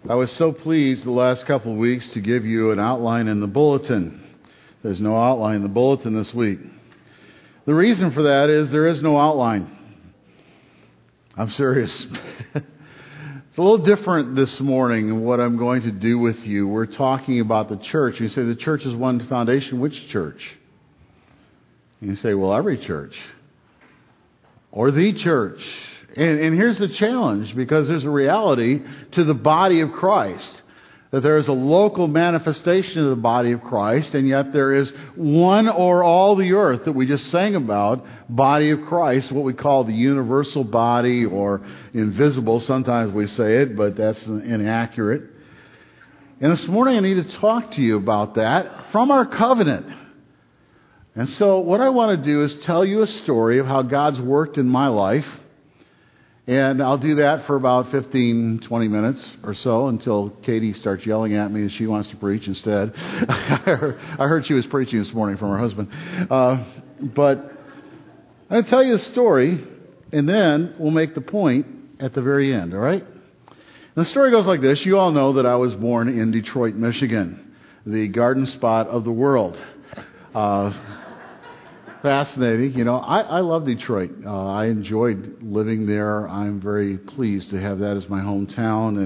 I was so pleased the last couple of weeks to give you an outline in the bulletin. There's no outline in the bulletin this week. The reason for that is there is no outline. I'm serious. It's a little different this morning in what I'm going to do with you. We're talking about the church. You say the church is one foundation. Which church? And you say, well, every church. Or the church. And here's the challenge, because there's a reality to the body of Christ. That there is a local manifestation of the body of Christ, and yet there is one or all the earth that we just sang about, body of Christ, what we call the universal body or invisible. Sometimes we say it, but that's inaccurate. And this morning I need to talk to you about that from our covenant. And so what I want to do is tell you a story of how God's worked in my life. And I'll do that for about 15, 20 minutes or so until Katie starts yelling at me that she wants to preach instead. I heard she was preaching this morning from her husband. But I'll tell you the story, and then we'll make the point at the very end, all right? And the story goes like this. You all know that I was born in Detroit, Michigan, the garden spot of the world. Fascinating. You know, I love Detroit. I enjoyed living there. I'm very pleased to have that as my hometown.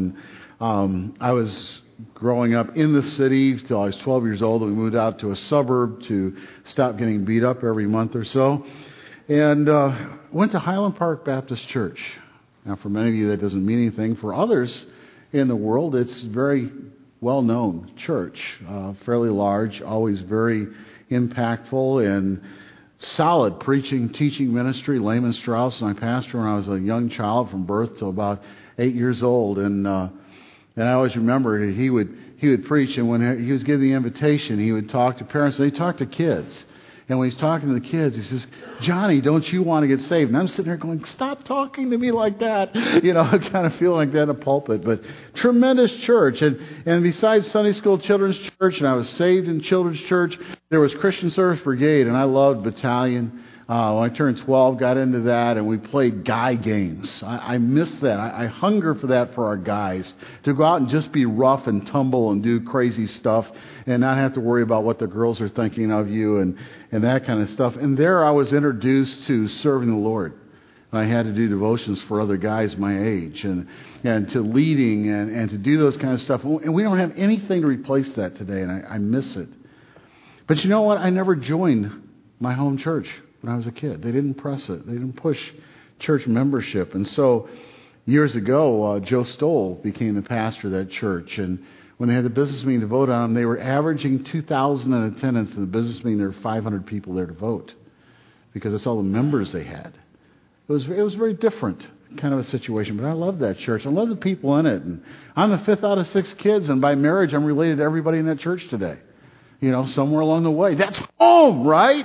And I was growing up in the city till I was 12 years old. And we moved out to a suburb to stop getting beat up every month or so. And went to Highland Park Baptist Church. Now, for many of you, that doesn't mean anything. For others in the world, it's very well-known church. Fairly large, always very impactful and solid preaching, teaching ministry. Layman Strauss and I pastored when I was a young child from birth till about 8 years old. And I always remember he would preach, and when he was giving the invitation, he would talk to parents, and he talked to kids. And when he's talking to the kids, he says, Johnny, don't you want to get saved? And I'm sitting there going, stop talking to me like that. You know, I kind of feel like that in a pulpit. But tremendous church. And besides Sunday school, children's church, and I was saved in children's church, there was Christian Service Brigade, and I loved battalion. When I turned 12, got into that, and we played guy games. I miss that. I hunger for that for our guys, to go out and just be rough and tumble and do crazy stuff and not have to worry about what the girls are thinking of you and that kind of stuff. And there I was introduced to serving the Lord. I had to do devotions for other guys my age and to leading and to do those kind of stuff. And we don't have anything to replace that today, and I miss it. But you know what? I never joined my home church when I was a kid. They didn't press it. They didn't push church membership. And so years ago, Joe Stoll became the pastor of that church. And when they had the business meeting to vote on them, they were averaging 2,000 in attendance. In the business meeting, there were 500 people there to vote because that's all the members they had. It was very different kind of a situation. But I love that church. I love the people in it. And I'm the fifth out of 6 kids. And by marriage, I'm related to everybody in that church today. You know, somewhere along the way. That's home, right?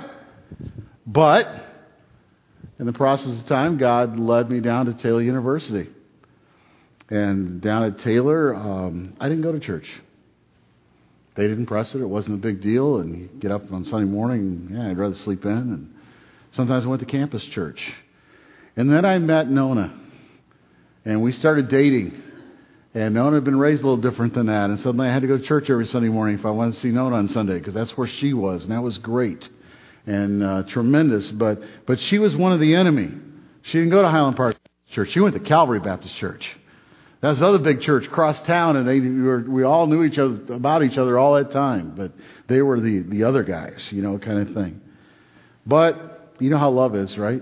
But in the process of time, God led me down to Taylor University. And down at Taylor, I didn't go to church. They didn't press it. It wasn't a big deal. And you get up on Sunday morning, and, I'd rather sleep in. And sometimes I went to campus church. And then I met Nona. And we started dating. And Nona had been raised a little different than that. And suddenly I had to go to church every Sunday morning if I wanted to see Nona on Sunday, because that's where she was. And that was great. And tremendous, but she was one of the enemy. She didn't go to Highland Park Baptist Church. She went to Calvary Baptist Church. That was another big church across town, and we all knew about each other all that time. But they were the other guys, you know, kind of thing. But you know how love is, right?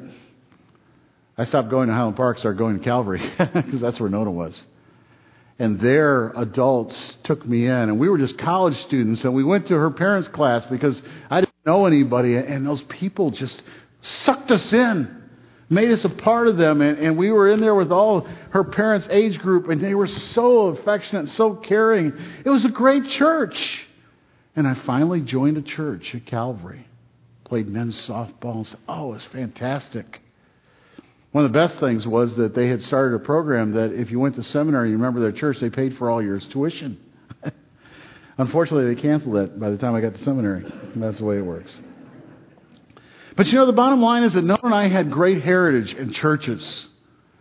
I stopped going to Highland Park, started going to Calvary, because that's where Nona was. And their adults took me in, and we were just college students, and we went to her parents' class because I didn't know anybody, and those people just sucked us in, made us a part of them, and we were in there with all her parents' age group, and they were so affectionate, so caring. It was a great church. And I finally joined a church at Calvary, played men's softball. Oh, it was fantastic. One of the best things was that they had started a program that if you went to seminary, you remember their church, they paid for all your tuition. Unfortunately, they canceled that by the time I got to seminary. That's the way it works. But you know, the bottom line is that Noah and I had great heritage in churches.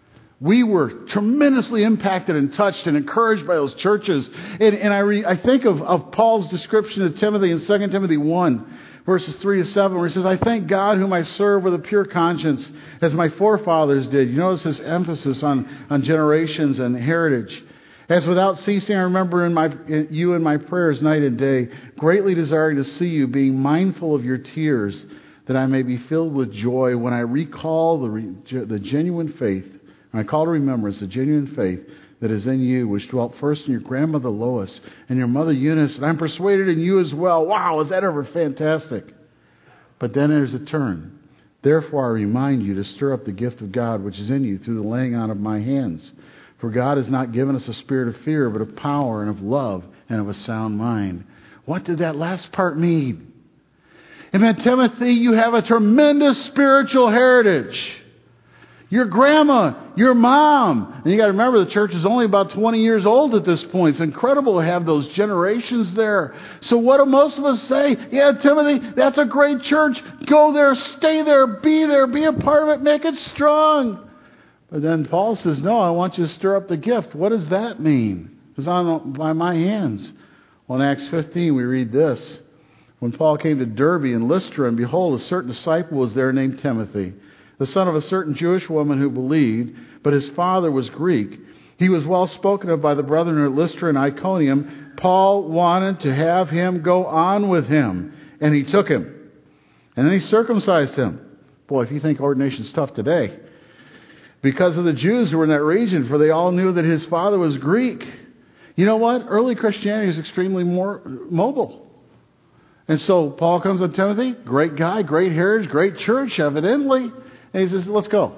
We were tremendously impacted and touched and encouraged by those churches. And I think of Paul's description of Timothy in 2 Timothy 1, verses 3 to 7, where he says, I thank God whom I serve with a pure conscience, as my forefathers did. You notice his emphasis on generations and heritage. As without ceasing I remember you in my prayers night and day, greatly desiring to see you, being mindful of your tears, that I may be filled with joy when I recall the genuine faith. And I call to remembrance the genuine faith that is in you, which dwelt first in your grandmother Lois and your mother Eunice, and I'm persuaded in you as well. Wow, is that ever fantastic? But then there's a turn. Therefore I remind you to stir up the gift of God which is in you through the laying on of my hands. For God has not given us a spirit of fear, but of power and of love and of a sound mind. What did that last part mean? It meant, Timothy, you have a tremendous spiritual heritage. Your grandma, your mom. And you got to remember, the church is only about 20 years old at this point. It's incredible to have those generations there. So what do most of us say? Yeah, Timothy, that's a great church. Go there, stay there, be a part of it, make it strong. But then Paul says, no, I want you to stir up the gift. What does that mean? It's by my hands. Well, in Acts 15, we read this. When Paul came to Derbe and Lystra, and behold, a certain disciple was there named Timothy, the son of a certain Jewish woman who believed, but his father was Greek. He was well spoken of by the brethren at Lystra and Iconium. Paul wanted to have him go on with him, and he took him. And then he circumcised him. Boy, if you think ordination's tough today. Because of the Jews who were in that region, for they all knew that his father was Greek. You know what? Early Christianity is extremely more mobile. And so Paul comes to Timothy, great guy, great heritage, great church, evidently. And he says, let's go.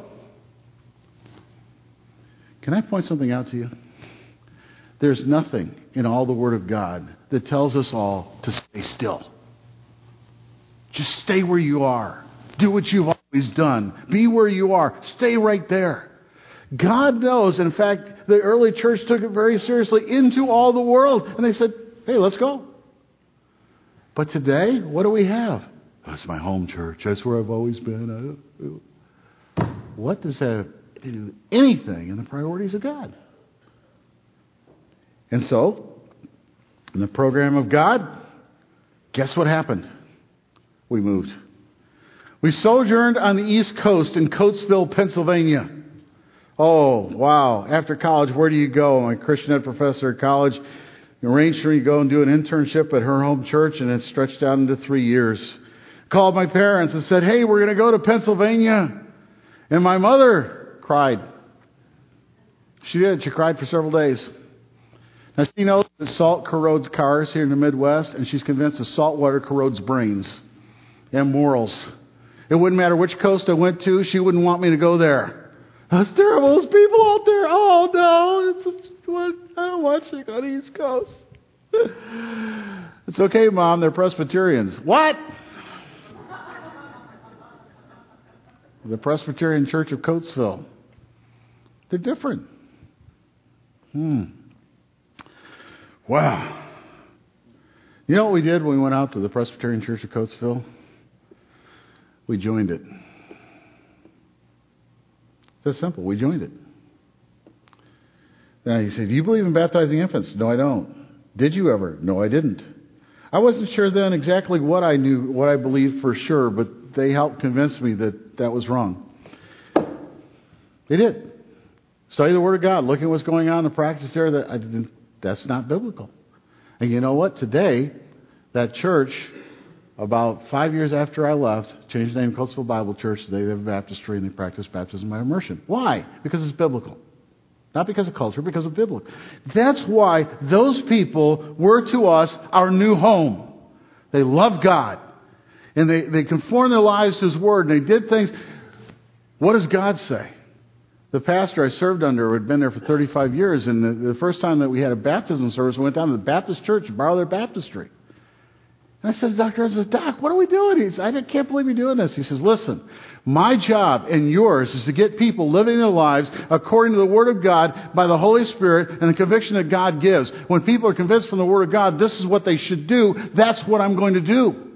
Can I point something out to you? There's nothing in all the Word of God that tells us all to stay still. Just stay where you are. Do what you've always done. Be where you are. Stay right there. God knows. In fact, the early church took it very seriously into all the world. And they said, hey, let's go. But today, what do we have? That's my home church. That's where I've always been. What does that have to do with anything in the priorities of God? And so, in the program of God, guess what happened? We moved. We sojourned on the East Coast in Coatesville, Pennsylvania. Oh, wow. After college, where do you go? I'm a Christian ed professor at college. Arranged for me to go and do an internship at her home church, and it stretched out into 3 years. Called my parents and said, hey, we're going to go to Pennsylvania. And my mother cried. She did. She cried for several days. Now, she knows that salt corrodes cars here in the Midwest, and she's convinced that salt water corrodes brains and morals. It wouldn't matter which coast I went to, she wouldn't want me to go there. That's terrible. Those people out there. Oh, no. I don't want you to go to the East Coast. It's okay, Mom. They're Presbyterians. What? The Presbyterian Church of Coatesville. They're different. Wow. You know what we did when we went out to the Presbyterian Church of Coatesville? We joined it. It's that simple. We joined it. Now you say, do you believe in baptizing infants? No, I don't. Did you ever? No, I didn't. I wasn't sure then exactly what I knew, what I believed for sure, but they helped convince me that that was wrong. They did. Study the Word of God, looking at what's going on in the practice there. That's not biblical. And you know what? Today, that church, about 5 years after I left, changed the name to Coatesville Bible Church. Today they have a baptistry and they practice baptism by immersion. Why? Because it's biblical. Not because of culture, because of biblical. That's why those people were to us our new home. They loved God. And they conformed their lives to His Word. And they did things. What does God say? The pastor I served under had been there for 35 years. And the first time that we had a baptism service, we went down to the Baptist church and borrowed their baptistry. And I said to the doctor, Doc, what are we doing? He said, I can't believe you're doing this. He says, listen, my job and yours is to get people living their lives according to the Word of God by the Holy Spirit and the conviction that God gives. When people are convinced from the Word of God, this is what they should do, that's what I'm going to do.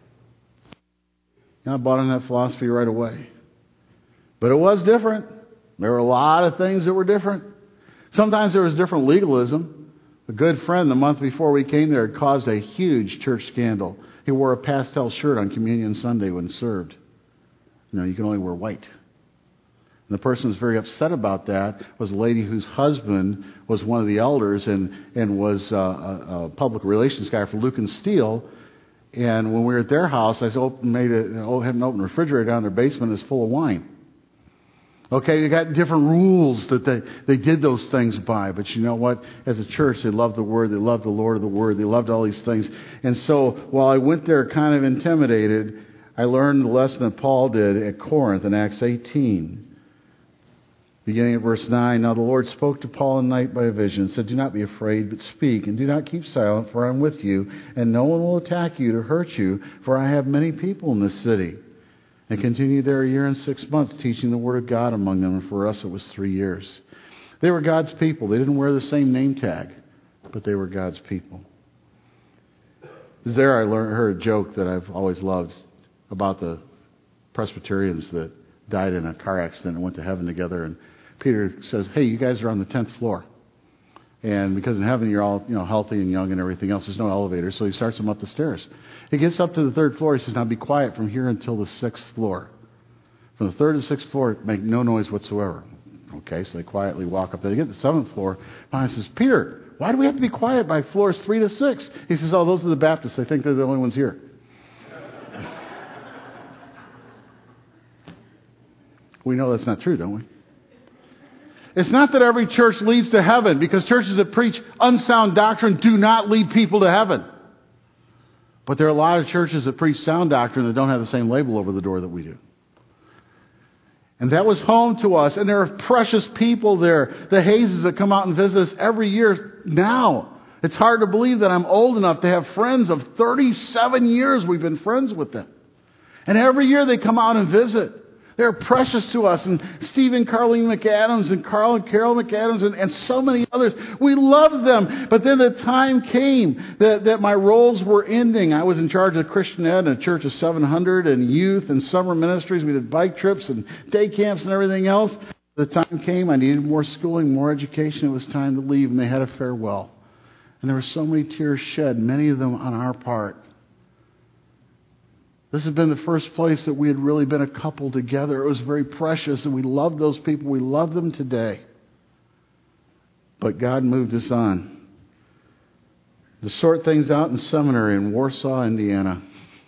And I bought on that philosophy right away. But it was different. There were a lot of things that were different. Sometimes there was different legalism. A good friend the month before we came there had caused a huge church scandal. He wore a pastel shirt on Communion Sunday when served. You can only wear white. And the person who was very upset about that was a lady whose husband was one of the elders and was a public relations guy for Luke and Steele. And when we were at their house, I had an open refrigerator down in their basement that's full of wine. Okay, they got different rules that they did those things by. But you know what? As a church, they loved the Word. They loved the Lord of the Word. They loved all these things. And so while I went there kind of intimidated, I learned the lesson that Paul did at Corinth in Acts 18. Beginning at verse 9, Now the Lord spoke to Paul in the night by a vision and said, Do not be afraid, but speak, and do not keep silent, for I am with you, and no one will attack you to hurt you, for I have many people in this city. And continued there 1 year and 6 months, teaching the Word of God among them, and for us it was 3 years. They were God's people. They didn't wear the same name tag, but they were God's people. There I heard a joke that I've always loved about the Presbyterians that died in a car accident and went to heaven together. And Peter says, hey, you guys are on the 10th floor. And because in heaven you're all healthy and young and everything else, there's no elevator, so he starts them up the stairs. He gets up to the 3rd floor. He says, now be quiet from here until the 6th floor. From the 3rd to 6th floor, make no noise whatsoever. Okay, so they quietly walk up there. They get to the 7th floor. And he says, Peter, why do we have to be quiet by floors 3 to 6? He says, oh, those are the Baptists. They think they're the only ones here. We know that's not true, don't we? It's not that every church leads to heaven, because churches that preach unsound doctrine do not lead people to heaven. But there are a lot of churches that preach sound doctrine that don't have the same label over the door that we do. And that was home to us. And there are precious people there. The Hayes that come out and visit us every year now. It's hard to believe that I'm old enough to have friends of 37 years we've been friends with them. And every year they come out and visit. They're precious to us. And Stephen Carleen McAdams and Carl and Carol McAdams and so many others. We love them. But then the time came that my roles were ending. I was in charge of Christian Ed and a church of 700 and youth and summer ministries. We did bike trips and day camps and everything else. The time came. I needed more schooling, more education. It was time to leave. And they had a farewell. And there were so many tears shed, many of them on our part. This had been the first place that we had really been a couple together. It was very precious, and we loved those people. We love them today. But God moved us on to sort things out in seminary in Warsaw, Indiana.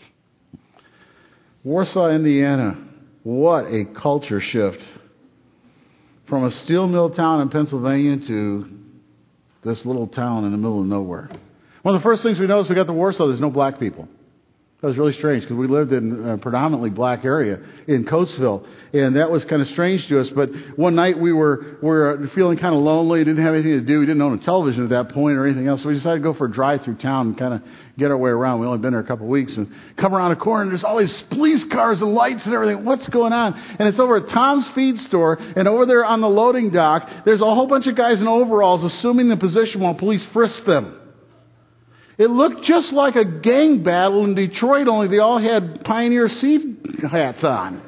Warsaw, Indiana. What a culture shift. From a steel mill town in Pennsylvania to this little town in the middle of nowhere. One of the first things we noticed when we got to Warsaw, there's no black people. That was really strange because we lived in a predominantly black area in Coatesville, and that was kind of strange to us. But one night we were feeling kind of lonely, didn't have anything to do. We didn't own a television at that point or anything else, so we decided to go for a drive through town and kind of get our way around. We only been there a couple of weeks, and come around a corner, and there's all these police cars and lights and everything. What's going on? And it's over at Tom's Feed Store, and over there on the loading dock, there's a whole bunch of guys in overalls assuming the position while police frisk them. It looked just like a gang battle in Detroit, only they all had Pioneer Seed hats on.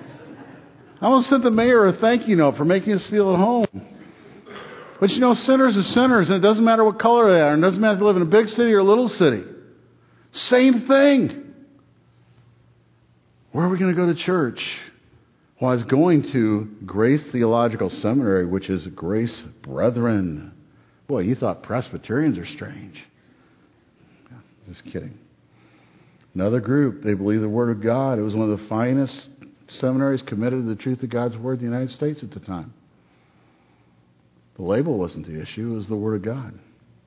I almost sent the mayor a thank you note for making us feel at home. But sinners are sinners, and it doesn't matter what color they are, and it doesn't matter if they live in a big city or a little city. Same thing. Where are we going to go to church? Well, I was going to Grace Theological Seminary, which is Grace Brethren. Boy, you thought Presbyterians are strange. Just kidding. Another group, they believe the Word of God. It was one of the finest seminaries committed to the truth of God's Word in the United States at the time. The label wasn't the issue, it was the Word of God.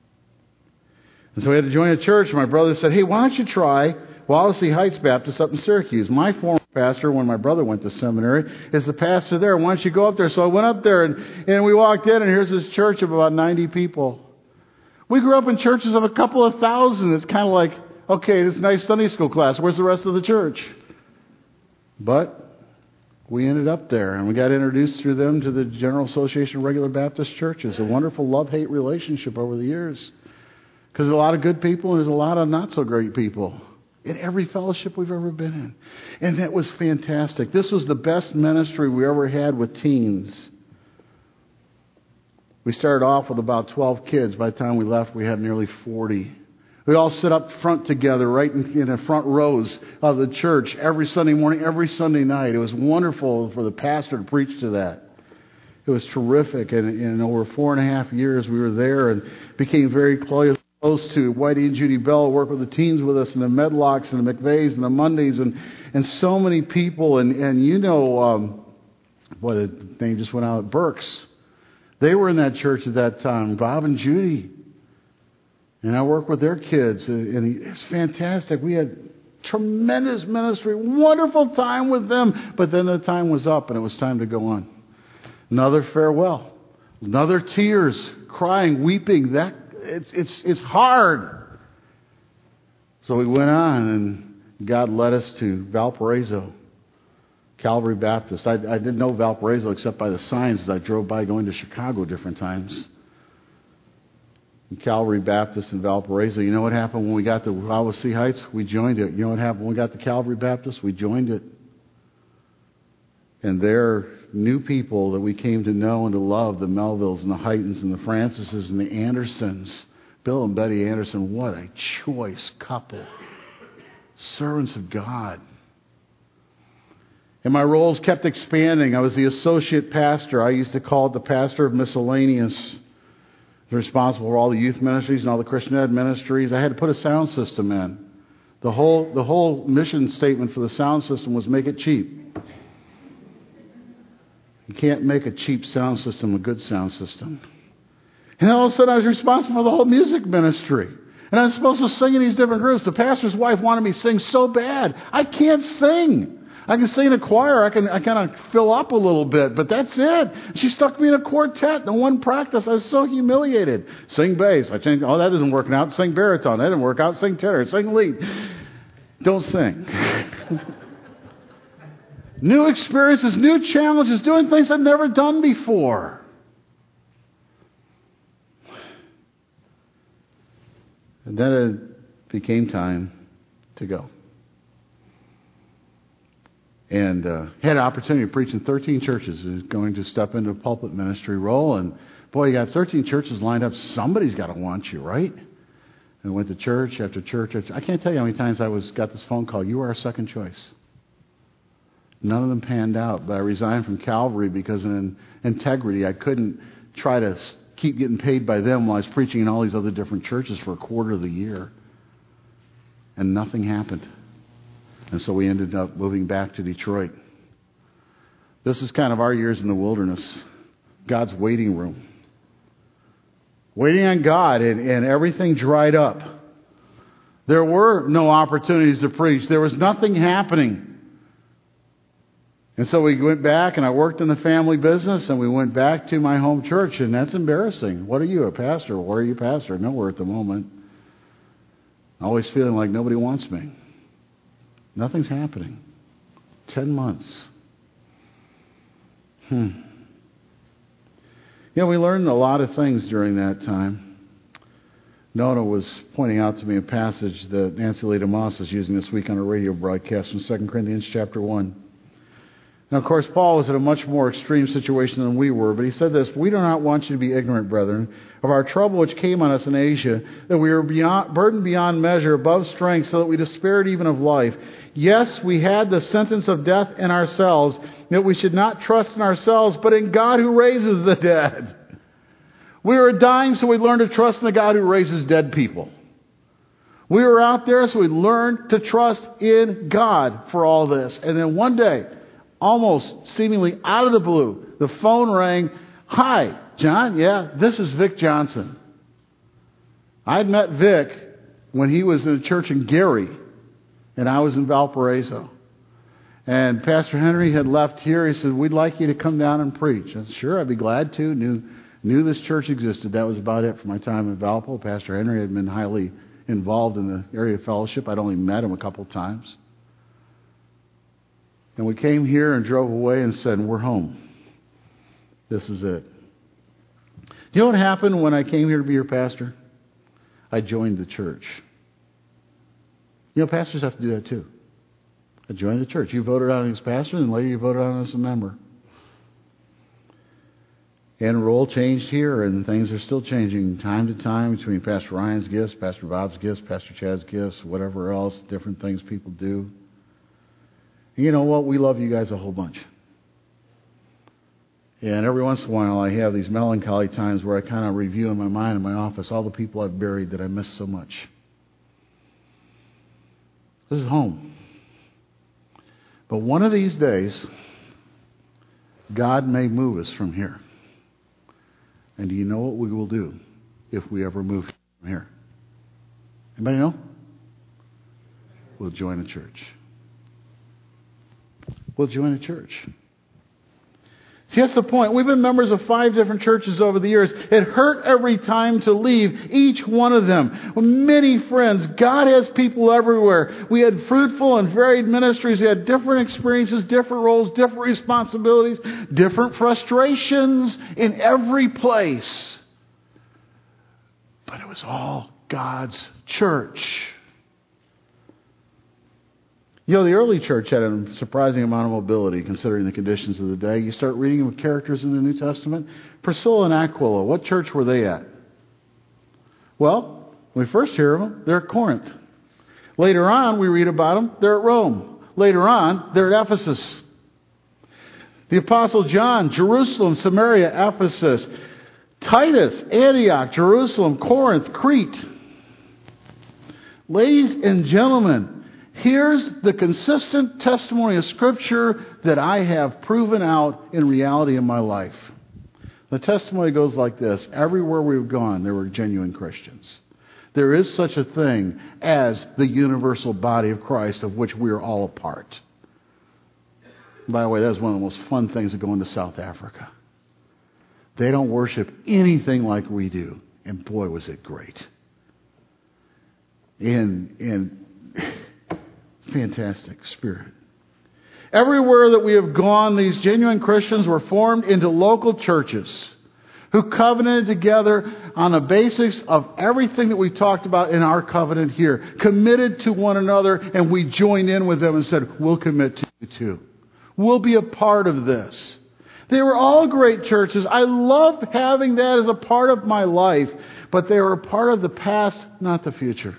And so we had to join a church, and my brother said, hey, why don't you try Wallasey Heights Baptist up in Syracuse? My former pastor, when my brother went to seminary, is the pastor there. Why don't you go up there? So I went up there, and we walked in, and here's this church of about 90 people. We grew up in churches of a couple of thousand. It's kind of like, okay, this nice Sunday school class. Where's the rest of the church? But we ended up there, and we got introduced through them to the General Association of Regular Baptist Churches. A wonderful love-hate relationship over the years. Because there's a lot of good people, and there's a lot of not-so-great people in every fellowship we've ever been in. And that was fantastic. This was the best ministry we ever had with teens. We started off with about 12 kids. By the time we left, we had nearly 40. We'd all sit up front together, right in the front rows of the church every Sunday morning, every Sunday night. It was wonderful for the pastor to preach to that. It was terrific. And in over 4.5 years, we were there and became very close to Whitey and Judy Bell, worked with the teens with us, and the Medlocks and the McVeys and the Mondays, and so many people. And you know, boy, the name just went out, Burks. They were in that church at that time, Bob and Judy. And I worked with their kids, and it's fantastic. We had tremendous ministry, wonderful time with them. But then the time was up, and it was time to go on. Another farewell, another tears, crying, weeping. It's hard. So we went on, and God led us to Valparaiso, Calvary Baptist. I didn't know Valparaiso except by the signs as I drove by going to Chicago different times. Calvary Baptist in Valparaiso. You know what happened when we got to Wawasee Heights? We joined it. You know what happened when we got to Calvary Baptist? We joined it. And there, new people that we came to know and to love, the Melvilles and the Heightons and the Francises and the Andersons. Bill and Betty Anderson, what a choice couple. Servants of God. And my roles kept expanding. I was the associate pastor. I used to call it the pastor of miscellaneous. Responsible for all the youth ministries and all the Christian ed ministries. I had to put a sound system in. The whole mission statement for the sound system was make it cheap. You can't make a cheap sound system a good sound system. And all of a sudden I was responsible for the whole music ministry. And I was supposed to sing in these different groups. The pastor's wife wanted me to sing so bad. I can't sing. I can sing in a choir. I kind of fill up a little bit, but that's it. She stuck me in a quartet in one practice. I was so humiliated. Sing bass. I changed. Oh, that isn't working out. Sing baritone. That didn't work out. Sing tenor. Sing lead. Don't sing. New experiences, new challenges, doing things I've never done before. And then it became time to go. And had an opportunity to preach in 13 churches. I was going to step into a pulpit ministry role. And boy, you got 13 churches lined up. Somebody's got to want you, right? And went to church after church. I can't tell you how many times I got this phone call. You are our second choice. None of them panned out. But I resigned from Calvary because in integrity, I couldn't try to keep getting paid by them while I was preaching in all these other different churches for a quarter of the year. And nothing happened. And so we ended up moving back to Detroit. This is kind of our years in the wilderness. God's waiting room. Waiting on God, and everything dried up. There were no opportunities to preach. There was nothing happening. And so we went back, and I worked in the family business, and we went back to my home church, and that's embarrassing. What are you, a pastor? Where are you, pastor? Nowhere at the moment. Always feeling like nobody wants me. Nothing's happening. 10 months. You know, we learned a lot of things during that time. Nona was pointing out to me a passage that Nancy Leda Moss is using this week on a radio broadcast from 2 Corinthians chapter 1. Now, of course, Paul was in a much more extreme situation than we were, but he said this: "We do not want you to be ignorant, brethren, of our trouble which came on us in Asia, that we were burdened beyond measure, above strength, so that we despaired even of life. Yes, we had the sentence of death in ourselves, that we should not trust in ourselves, but in God who raises the dead." We were dying, so we learned to trust in the God who raises dead people. We were out there, so we learned to trust in God for all this. And then one day, almost seemingly out of the blue, the phone rang. "Hi, John. Yeah, this is Vic Johnson." I'd met Vic when he was in a church in Gary, and I was in Valparaiso. And Pastor Henry had left here. He said, "We'd like you to come down and preach." I said, "Sure, I'd be glad to." Knew this church existed. That was about it for my time in Valpo. Pastor Henry had been highly involved in the area fellowship. I'd only met him a couple of times. And we came here and drove away and said, "We're home. This is it." Do you know what happened when I came here to be your pastor? I joined the church. You know, pastors have to do that too. I joined the church. You voted on as pastor, and later you voted on as a member. And role changed here, and things are still changing time to time between Pastor Ryan's gifts, Pastor Bob's gifts, Pastor Chad's gifts, whatever else, different things people do. And you know what? We love you guys a whole bunch. And every once in a while, I have these melancholy times where I kind of review in my mind in my office all the people I've buried that I miss so much. This is home. But one of these days, God may move us from here. And do you know what we will do if we ever move from here? Anybody know? We'll join a church. We'll join a church. See, that's the point. We've been members of 5 different churches over the years. It hurt every time to leave each one of them. Many friends. God has people everywhere. We had fruitful and varied ministries. We had different experiences, different roles, different responsibilities, different frustrations in every place. But it was all God's church. You know, the early church had a surprising amount of mobility considering the conditions of the day. You start reading of characters in the New Testament. Priscilla and Aquila, what church were they at? Well, when we first hear of them, they're at Corinth. Later on, we read about them, they're at Rome. Later on, they're at Ephesus. The Apostle John, Jerusalem, Samaria, Ephesus. Titus, Antioch, Jerusalem, Corinth, Crete. Ladies and gentlemen, here's the consistent testimony of Scripture that I have proven out in reality in my life. The testimony goes like this. Everywhere we've gone, there were genuine Christians. There is such a thing as the universal body of Christ of which we are all a part. By the way, that's one of the most fun things of going to South Africa. They don't worship anything like we do. And boy, was it great. And fantastic spirit. Everywhere that we have gone, these genuine Christians were formed into local churches who covenanted together on the basics of everything that we talked about in our covenant here. Committed to one another, and we joined in with them and said, we'll commit to you too. We'll be a part of this. They were all great churches. I love having that as a part of my life, but they were a part of the past, not the future.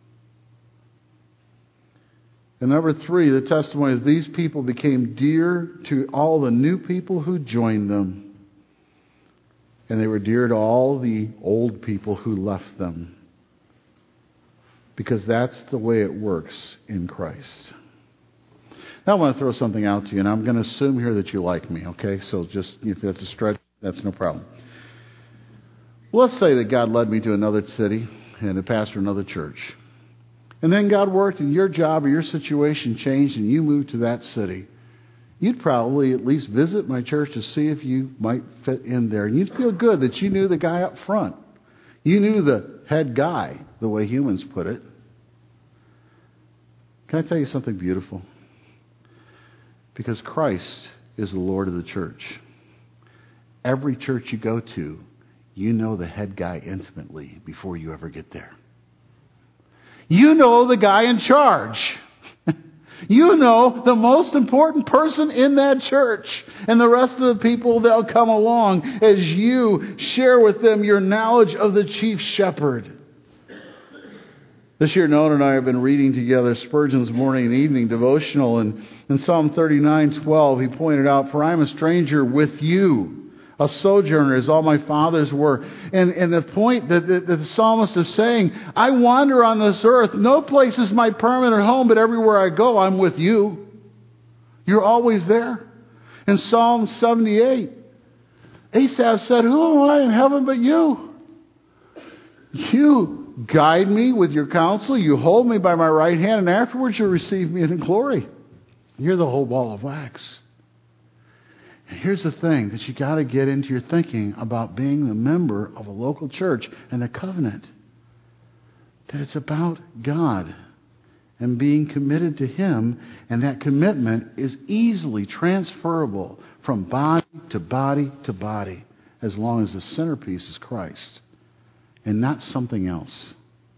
And number 3, the testimony is these people became dear to all the new people who joined them. And they were dear to all the old people who left them. Because that's the way it works in Christ. Now I want to throw something out to you, and I'm going to assume here that you like me, okay? So just, if that's a stretch, that's no problem. Let's say that God led me to another city and to pastor another church. And then God worked and your job or your situation changed and you moved to that city. You'd probably at least visit my church to see if you might fit in there. And you'd feel good that you knew the guy up front. You knew the head guy, the way humans put it. Can I tell you something beautiful? Because Christ is the Lord of the church. Every church you go to, you know the head guy intimately before you ever get there. You know the guy in charge. You know the most important person in that church. And the rest of the people, they'll come along as you share with them your knowledge of the chief shepherd. This year, Nona and I have been reading together Spurgeon's morning and evening devotional. And in Psalm 39:12, he pointed out, "For I am a stranger with you, a sojourner, as all my fathers were." And the point that the psalmist is saying, I wander on this earth. No place is my permanent home, but everywhere I go, I'm with you. You're always there. In Psalm 78, Asaph said, "Who am I in heaven but you? You guide me with your counsel. You hold me by my right hand, and afterwards you receive me in glory." You're the whole ball of wax. And here's the thing that you got to get into your thinking about being a member of a local church and the covenant. That it's about God and being committed to Him, and that commitment is easily transferable from body to body to body as long as the centerpiece is Christ and not something else.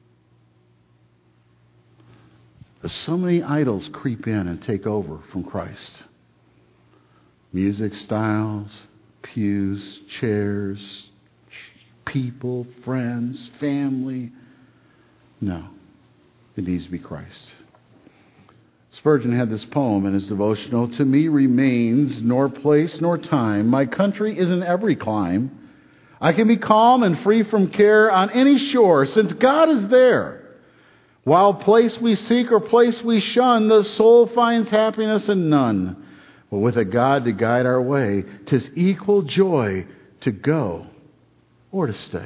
But so many idols creep in and take over from Christ. Music styles, pews, chairs, people, friends, family. No, it needs to be Christ. Spurgeon had this poem in his devotional, "To me remains nor place nor time. My country is in every clime. I can be calm and free from care on any shore, since God is there. While place we seek or place we shun, the soul finds happiness in none. But with a God to guide our way, 'tis equal joy to go or to stay."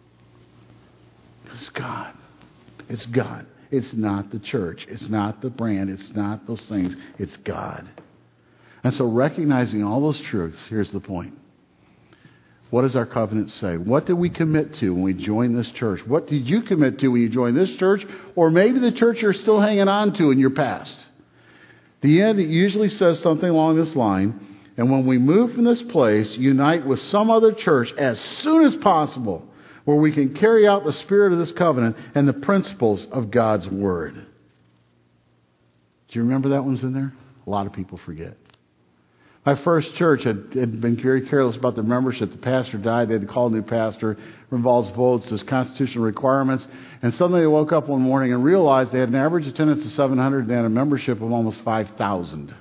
It's God. It's God. It's not the church. It's not the brand. It's not those things. It's God. And so recognizing all those truths, here's the point. What does our covenant say? What did we commit to when we joined this church? What did you commit to when you joined this church? Or maybe the church you're still hanging on to in your past. The end, it usually says something along this line. And when we move from this place, unite with some other church as soon as possible, where we can carry out the spirit of this covenant and the principles of God's Word. Do you remember that one's in there? A lot of people forget. My first church had been very careless about the membership. The pastor died. They had to call a new pastor. It involves votes. There's constitutional requirements. And suddenly they woke up one morning and realized they had an average attendance of 700 and they had a membership of almost 5,000.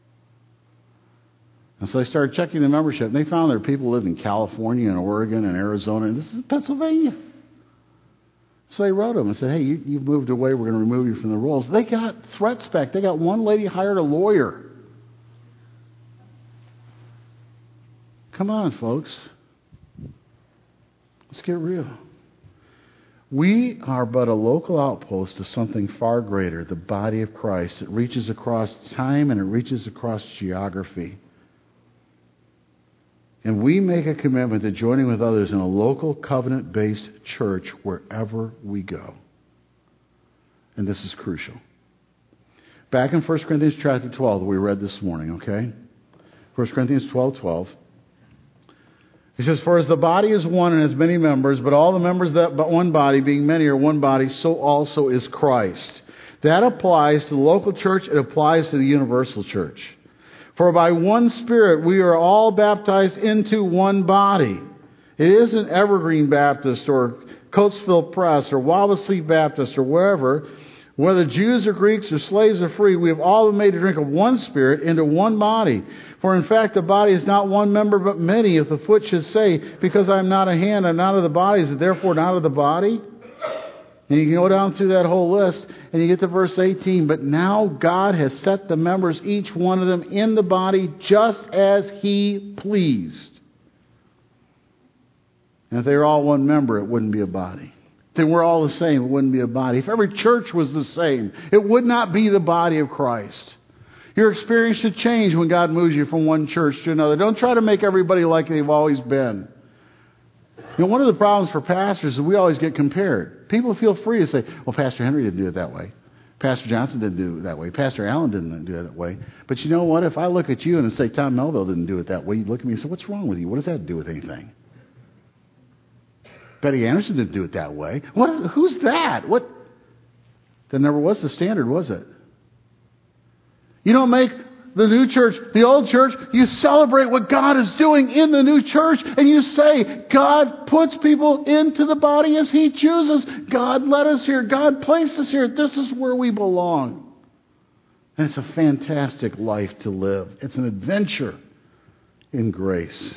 And so they started checking the membership, and they found there were people who lived in California and Oregon and Arizona, and this is Pennsylvania. So they wrote them and said, "Hey, you've moved away. We're going to remove you from the rolls." They got threats back. They got one lady hired a lawyer. Come on, folks. Let's get real. We are but a local outpost of something far greater, the body of Christ. It reaches across time and it reaches across geography. And we make a commitment to joining with others in a local covenant-based church wherever we go. And this is crucial. Back in 1 Corinthians chapter 12 that we read this morning, okay? 1 Corinthians 12:12. He says, "For as the body is one and has many members, but all the members that but one body, being many, are one body, so also is Christ." That applies to the local church. It applies to the universal church. "For by one Spirit we are all baptized into one body." It isn't Evergreen Baptist or Coatesville Press or Wabasee Baptist or wherever. Whether Jews or Greeks or slaves or free, we have all been made to drink of one Spirit into one body. For in fact, the body is not one member but many. If the foot should say, "Because I am not a hand, I am not of the body," is it therefore not of the body? And you can go down through that whole list and you get to verse 18. "But now God has set the members, each one of them, in the body just as He pleased." And if they were all one member, it wouldn't be a body. If they were all the same, it wouldn't be a body. If every church was the same, it would not be the body of Christ. Your experience should change when God moves you from one church to another. Don't try to make everybody like they've always been. You know, one of the problems for pastors is we always get compared. People feel free to say, "Well, Pastor Henry didn't do it that way. Pastor Johnson didn't do it that way. Pastor Allen didn't do it that way." But you know what? If I look at you and say Tom Melville didn't do it that way, you look at me and say, "What's wrong with you? What does that do with anything?" Betty Anderson didn't do it that way. Who's that? What? That never was the standard, was it? You don't make the new church the old church. You celebrate what God is doing in the new church, and you say, God puts people into the body as He chooses. God led us here. God placed us here. This is where we belong. And it's a fantastic life to live. It's an adventure in grace.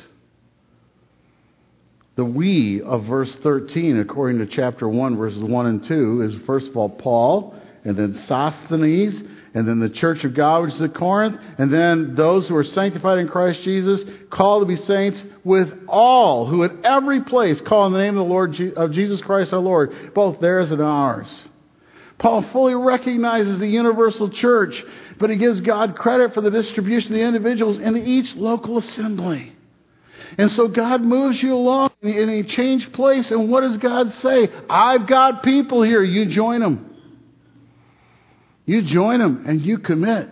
The "we" of verse 13, according to chapter 1, verses 1 and 2, is first of all Paul, and then Sosthenes, and then the church of God, which is at Corinth, and then those who are sanctified in Christ Jesus, called to be saints, with all who at every place call on the name of the Lord of Jesus Christ our Lord, both theirs and ours. Paul fully recognizes the universal church, but he gives God credit for the distribution of the individuals into each local assembly. And so God moves you along in a changed place. And what does God say? I've got people here. You join them. You join them and you commit.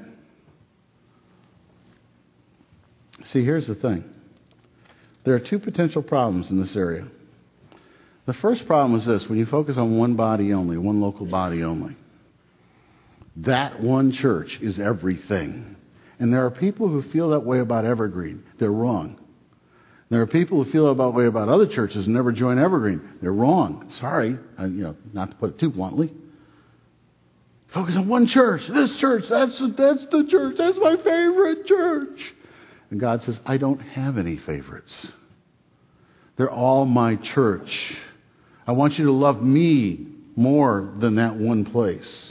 See, here's the thing. There are two potential problems in this area. The first problem is this: when you focus on one body only, one local body only, that one church is everything. And there are people who feel that way about Evergreen. They're wrong. There are people who feel about way about other churches and never join Evergreen. They're wrong. Sorry, not to put it too bluntly. Focus on one church. This church, that's the church. That's my favorite church. And God says, I don't have any favorites. They're all my church. I want you to love me more than that one place.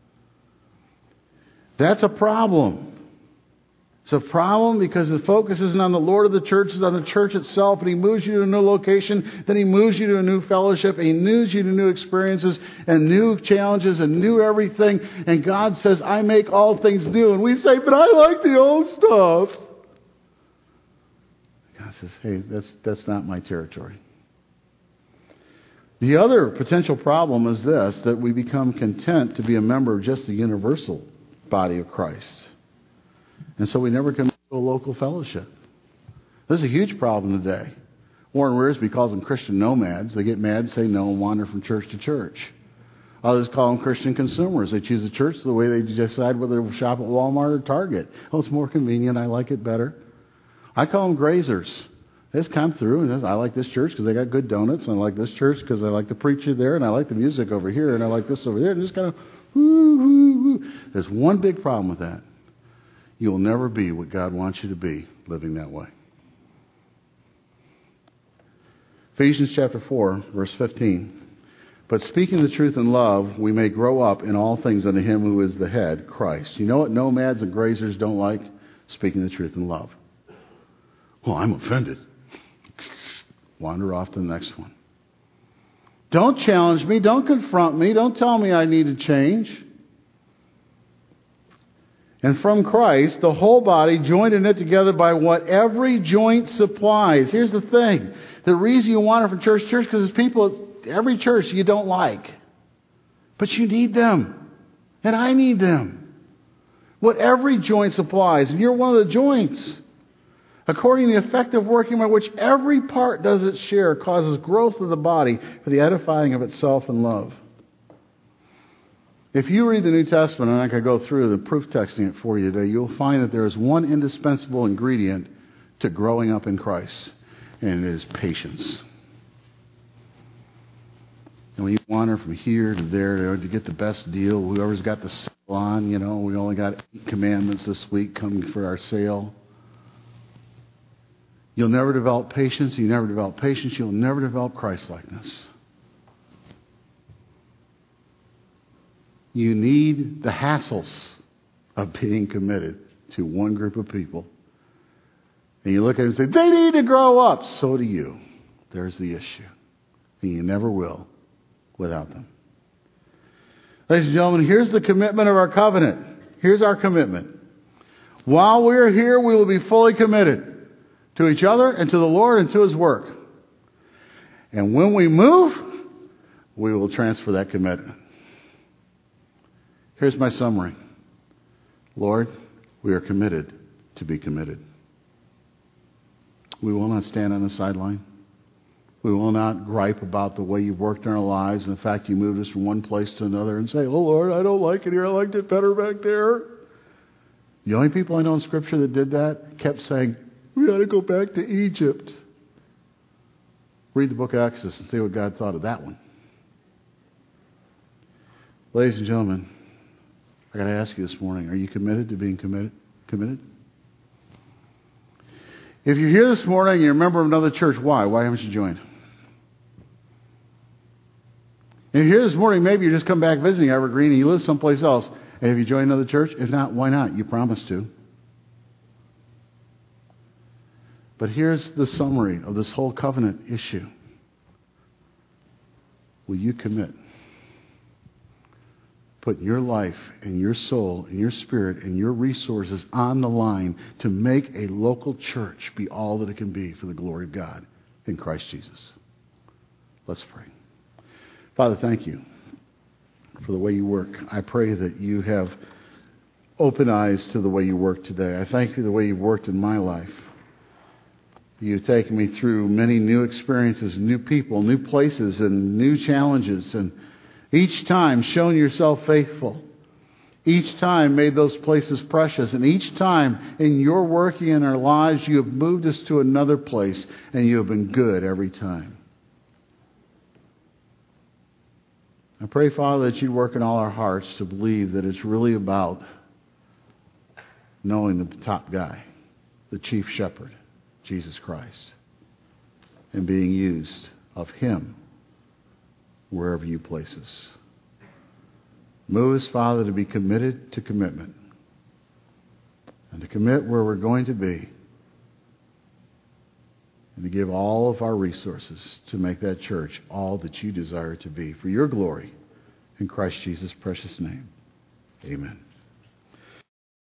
That's a problem. It's a problem because the focus isn't on the Lord of the church, it's on the church itself. And He moves you to a new location, then He moves you to a new fellowship, and He moves you to new experiences and new challenges and new everything. And God says, I make all things new. And we say, but I like the old stuff. God says, hey, that's not my territory. The other potential problem is this, that we become content to be a member of just the universal body of Christ. And so we never come to a local fellowship. This is a huge problem today. Warren Wiersbe calls them Christian nomads. They get mad, say no, and wander from church to church. Others call them Christian consumers. They choose a church the way they decide whether to shop at Walmart or Target. Oh, it's more convenient. I like it better. I call them grazers. They just come through and I like this church because they got good donuts. And I like this church because I like the preacher there. And I like the music over here. And I like this over there. And just kind of, whoo, whoo, whoo. There's one big problem with that. You'll never be what God wants you to be living that way. Ephesians chapter 4, verse 15. But speaking the truth in love, we may grow up in all things unto Him who is the head, Christ. You know what nomads and grazers don't like? Speaking the truth in love. Well, I'm offended. Wander off to the next one. Don't challenge me. Don't confront me. Don't tell me I need to change. And from Christ, the whole body, joined and knit together by what every joint supplies. Here's the thing. The reason you wander from church to church, because there's people at every church you don't like. But you need them. And I need them. What every joint supplies. And you're one of the joints. According to the effective working by which every part does its share, causes growth of the body for the edifying of itself in love. If you read the New Testament, and I could go through the proof texting it for you today, you'll find that there is one indispensable ingredient to growing up in Christ, and it is patience. And when you wander from here to there to get the best deal, whoever's got the sale on, we only got 8 commandments this week coming for our sale. You'll never develop patience. You never develop patience. You'll never develop Christ-likeness. You need the hassles of being committed to one group of people. And you look at them and say, they need to grow up. So do you. There's the issue. And you never will without them. Ladies and gentlemen, here's the commitment of our covenant. Here's our commitment. While we're here, we will be fully committed to each other and to the Lord and to His work. And when we move, we will transfer that commitment. Here's my summary. Lord, we are committed to be committed. We will not stand on the sideline. We will not gripe about the way you've worked in our lives and the fact you moved us from one place to another and say, oh Lord, I don't like it here. I liked it better back there. The only people I know in Scripture that did that kept saying, we ought to go back to Egypt. Read the book of Exodus and see what God thought of that one. Ladies and gentlemen, I got to ask you this morning, are you committed to being committed? If you're here this morning and you're a member of another church, why? Why haven't you joined? If you're here this morning, maybe you just come back visiting Evergreen and you live someplace else. And have you joined another church? If not, why not? You promised to. But here's the summary of this whole covenant issue. Will you commit? Put your life and your soul and your spirit and your resources on the line to make a local church be all that it can be for the glory of God in Christ Jesus. Let's pray. Father, thank you for the way you work. I pray that you have open eyes to the way you work today. I thank you the way you've worked in my life. You've taken me through many new experiences, new people, new places, and new challenges, and each time shown yourself faithful. Each time made those places precious. And each time in your working in our lives, you have moved us to another place. And you have been good every time. I pray, Father, that you'd work in all our hearts to believe that it's really about knowing the top guy, the chief shepherd, Jesus Christ, and being used of Him wherever you place us. Move us, Father, to be committed to commitment and to commit where we're going to be and to give all of our resources to make that church all that you desire it to be for your glory in Christ Jesus' precious name. Amen.